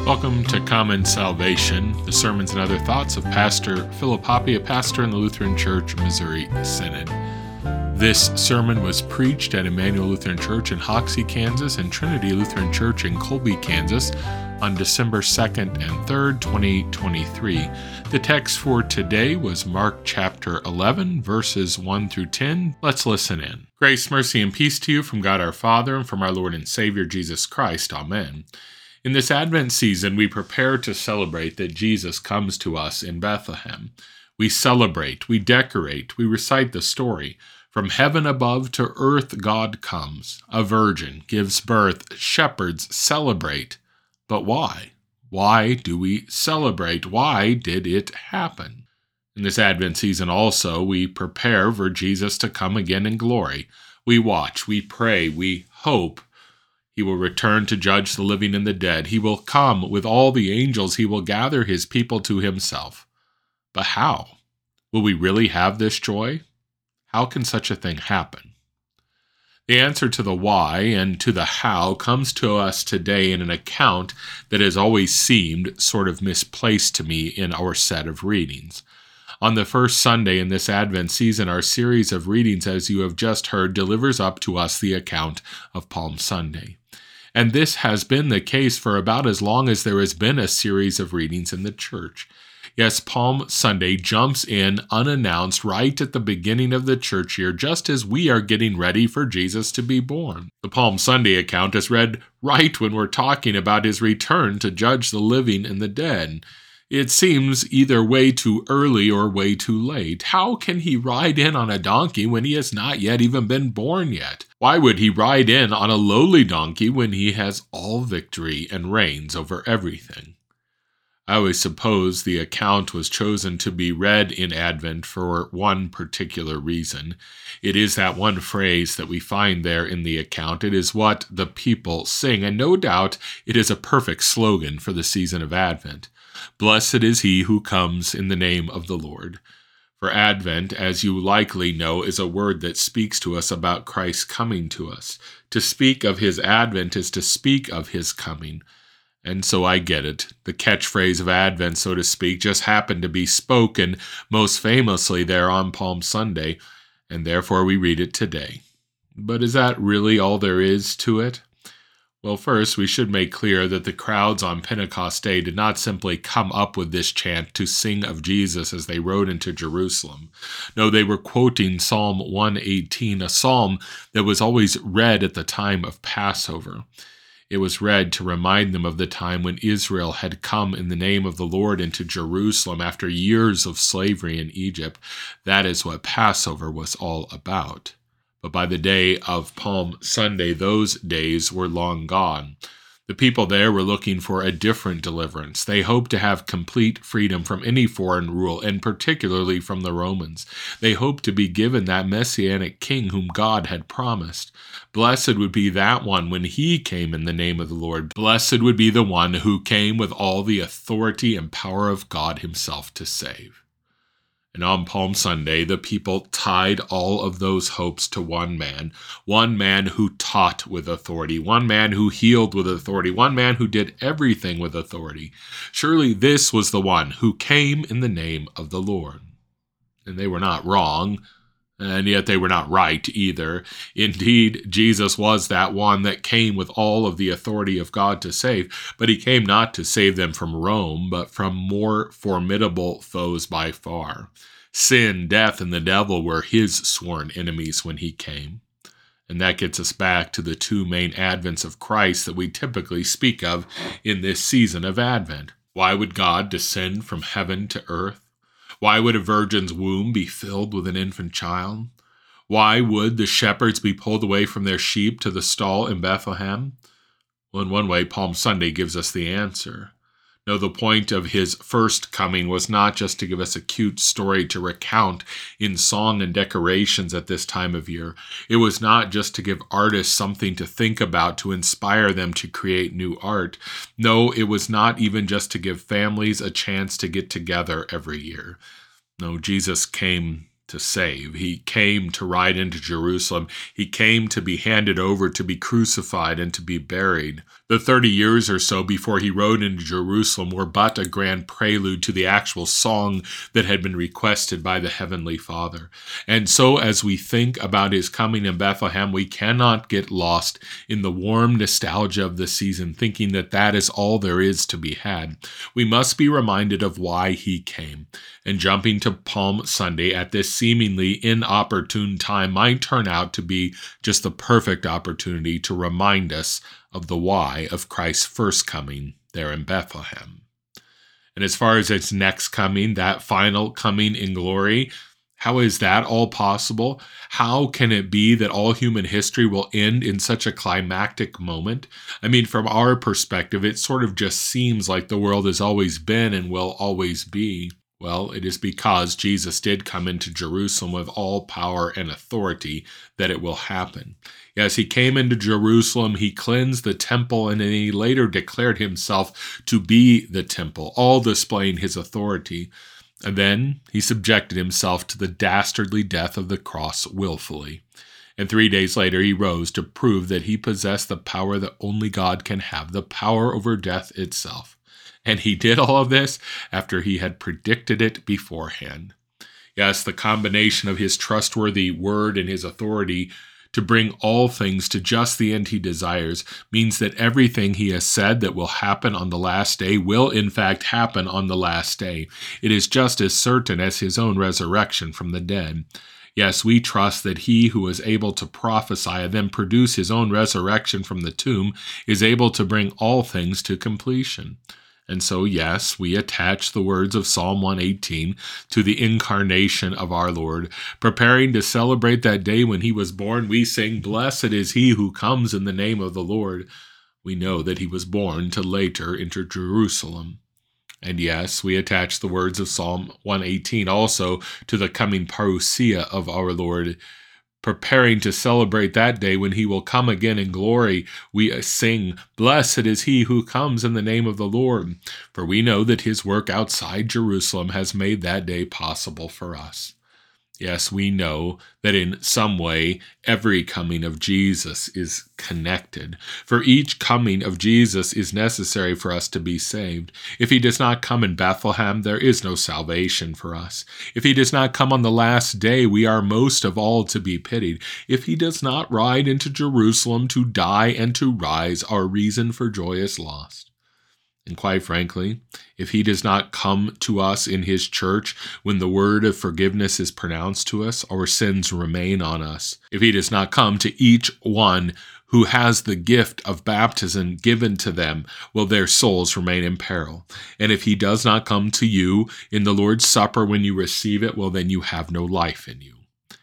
Welcome to Common Salvation, the sermons and other thoughts of Pastor Philip Hoppe, a pastor in the Lutheran Church, Missouri Synod. This sermon was preached at Emmanuel Lutheran Church in Hoxie, Kansas, and Trinity Lutheran Church in Colby, Kansas, on December 2nd and 3rd, 2023. The text for today was Mark chapter 11, verses 1 through 10. Let's listen in. Grace, mercy, and peace to you from God our Father and from our Lord and Savior Jesus Christ. Amen. In this Advent season, we prepare to celebrate that Jesus comes to us in Bethlehem. We celebrate, we decorate, we recite the story. From heaven above to earth God comes. A virgin gives birth. Shepherds celebrate. But why? Why do we celebrate? Why did it happen? In this Advent season also, we prepare for Jesus to come again in glory. We watch, we pray, we hope. He will return to judge the living and the dead. He will come with all the angels. He will gather his people to himself. But how? Will we really have this joy? How can such a thing happen? The answer to the why and to the how comes to us today in an account that has always seemed sort of misplaced to me in our set of readings. On the first Sunday in this Advent season, our series of readings, as you have just heard, delivers up to us the account of Palm Sunday. And this has been the case for about as long as there has been a series of readings in the church. Yes, Palm Sunday jumps in unannounced right at the beginning of the church year, just as we are getting ready for Jesus to be born. The Palm Sunday account is read right when we're talking about his return to judge the living and the dead. It seems either way too early or way too late. How can he ride in on a donkey when he has not yet even been born yet? Why would he ride in on a lowly donkey when he has all victory and reigns over everything? I always suppose the account was chosen to be read in Advent for one particular reason. It is that one phrase that we find there in the account. It is what the people sing, and no doubt it is a perfect slogan for the season of Advent. Blessed is he who comes in the name of the Lord. For Advent, as you likely know, is a word that speaks to us about Christ coming to us. To speak of his advent is to speak of his coming. And so I get it. The catchphrase of Advent, so to speak, just happened to be spoken most famously there on Palm Sunday, and therefore we read it today. But is that really all there is to it? Well, first, we should make clear that the crowds on Pentecost Day did not simply come up with this chant to sing of Jesus as they rode into Jerusalem. No, they were quoting Psalm 118, a psalm that was always read at the time of Passover. It was read to remind them of the time when Israel had come in the name of the Lord into Jerusalem after years of slavery in Egypt. That is what Passover was all about. But by the day of Palm Sunday, those days were long gone. The people there were looking for a different deliverance. They hoped to have complete freedom from any foreign rule, and particularly from the Romans. They hoped to be given that messianic king whom God had promised. Blessed would be that one when he came in the name of the Lord. Blessed would be the one who came with all the authority and power of God himself to save. And on Palm Sunday, the people tied all of those hopes to one man who taught with authority, one man who healed with authority, one man who did everything with authority. Surely this was the one who came in the name of the Lord. And they were not wrong, and yet they were not right either. Indeed, Jesus was that one that came with all of the authority of God to save, but he came not to save them from Rome, but from more formidable foes by far. Sin, death, and the devil were his sworn enemies when he came. And that gets us back to the two main advents of Christ that we typically speak of in this season of Advent. Why would God descend from heaven to earth? Why would a virgin's womb be filled with an infant child? Why would the shepherds be pulled away from their sheep to the stall in Bethlehem? Well, in one way, Palm Sunday gives us the answer. No, the point of his first coming was not just to give us a cute story to recount in song and decorations at this time of year. It was not just to give artists something to think about, to inspire them to create new art. No, it was not even just to give families a chance to get together every year. No, Jesus came to save. He came to ride into Jerusalem. He came to be handed over, to be crucified, and to be buried. The 30 years or so before he rode into Jerusalem were but a grand prelude to the actual song that had been requested by the Heavenly Father. And so as we think about his coming in Bethlehem, we cannot get lost in the warm nostalgia of the season, thinking that that is all there is to be had. We must be reminded of why he came. And jumping to Palm Sunday at this seemingly inopportune time might turn out to be just the perfect opportunity to remind us of the why of Christ's first coming there in Bethlehem. And as far as its next coming, that final coming in glory, how is that all possible? How can it be that all human history will end in such a climactic moment? I mean, from our perspective, it sort of just seems like the world has always been and will always be. Well, it is because Jesus did come into Jerusalem with all power and authority that it will happen. Yes, he came into Jerusalem, he cleansed the temple, and then he later declared himself to be the temple, all displaying his authority. And then he subjected himself to the dastardly death of the cross willfully. And 3 days later, he rose to prove that he possessed the power that only God can have, the power over death itself. And he did all of this after he had predicted it beforehand. Yes, the combination of his trustworthy word and his authority to bring all things to just the end he desires means that everything he has said that will happen on the last day will in fact happen on the last day. It is just as certain as his own resurrection from the dead. Yes, we trust that he who is able to prophesy and then produce his own resurrection from the tomb is able to bring all things to completion. And so, yes, we attach the words of Psalm 118 to the incarnation of our Lord. Preparing to celebrate that day when he was born, we sing, "Blessed is he who comes in the name of the Lord." We know that he was born to later enter Jerusalem. And yes, we attach the words of Psalm 118 also to the coming parousia of our Lord. Preparing to celebrate that day when he will come again in glory, we sing, "Blessed is he who comes in the name of the Lord," for we know that his work outside Jerusalem has made that day possible for us. Yes, we know that in some way every coming of Jesus is connected. For each coming of Jesus is necessary for us to be saved. If he does not come in Bethlehem, there is no salvation for us. If he does not come on the last day, we are most of all to be pitied. If he does not ride into Jerusalem to die and to rise, our reason for joy is lost. And quite frankly, if he does not come to us in his church when the word of forgiveness is pronounced to us, our sins remain on us. If he does not come to each one who has the gift of baptism given to them, will their souls remain in peril. And if he does not come to you in the Lord's Supper when you receive it, well, then you have no life in you.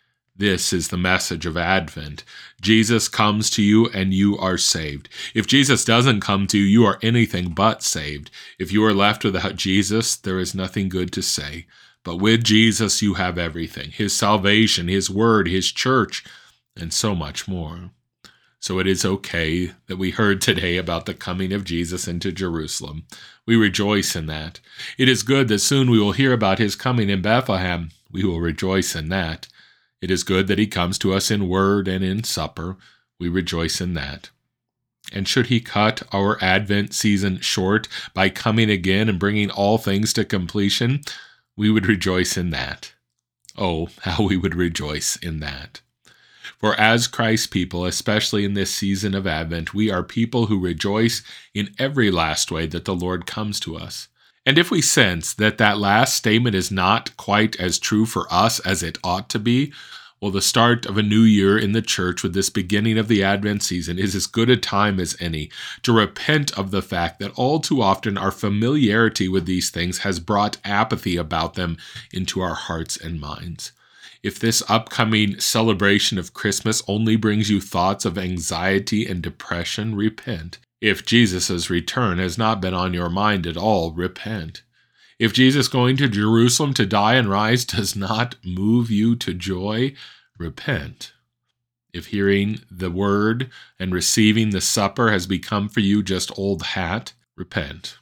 This is the message of Advent. Jesus comes to you and you are saved. If Jesus doesn't come to you, you are anything but saved. If you are left without Jesus, there is nothing good to say. But with Jesus, you have everything. His salvation, his word, his church, and so much more. So it is okay that we heard today about the coming of Jesus into Jerusalem. We rejoice in that. It is good that soon we will hear about his coming in Bethlehem. We will rejoice in that. It is good that he comes to us in word and in supper. We rejoice in that. And should he cut our Advent season short by coming again and bringing all things to completion, we would rejoice in that. Oh, how we would rejoice in that. For as Christ's people, especially in this season of Advent, we are people who rejoice in every last way that the Lord comes to us. And if we sense that that last statement is not quite as true for us as it ought to be, well, the start of a new year in the church with this beginning of the Advent season is as good a time as any to repent of the fact that all too often our familiarity with these things has brought apathy about them into our hearts and minds. If this upcoming celebration of Christmas only brings you thoughts of anxiety and depression, repent. If Jesus' return has not been on your mind at all, repent. If Jesus going to Jerusalem to die and rise does not move you to joy, repent. If hearing the word and receiving the supper has become for you just old hat, repent.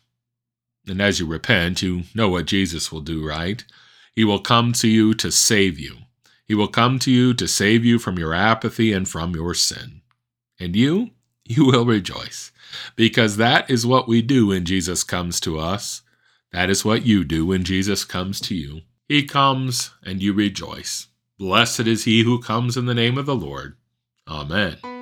And as you repent, you know what Jesus will do, right? He will come to you to save you. He will come to you to save you from your apathy and from your sin. And you will rejoice, because that is what we do when Jesus comes to us. That is what you do when Jesus comes to you. He comes and you rejoice. Blessed is he who comes in the name of the Lord. Amen.